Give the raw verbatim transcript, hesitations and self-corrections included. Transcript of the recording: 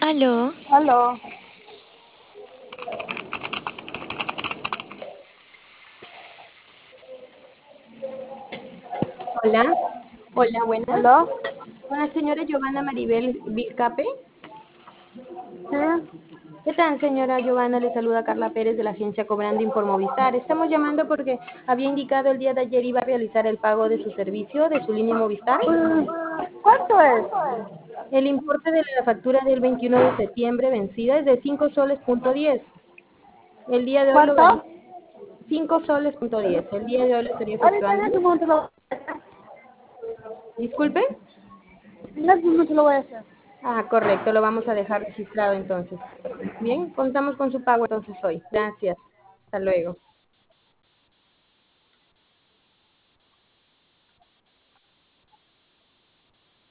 Aló, Aló. Hola, hola, buenas. ¿Aló? Con la señora Giovanna Maribel Vilcape. Sí. ¿Qué tal, señora Giovanna? Le saluda Carla Pérez de la agencia Cobrando Informovistar. Estamos llamando porque había indicado el día de ayer iba a realizar el pago de su servicio, de su línea Movistar. Mm, ¿Cuánto es? El importe de la factura del veintiuno de septiembre vencida es de cinco soles punto diez. El día de hoy lo ¿Cuánto? realizo cinco soles punto diez. El día de hoy lo estaría Ahorita en efectuando. este momento lo, Disculpe. en este momento lo voy a hacer. Ah, correcto, lo vamos a dejar registrado entonces. Bien, contamos con su pago entonces hoy. Gracias. Hasta luego.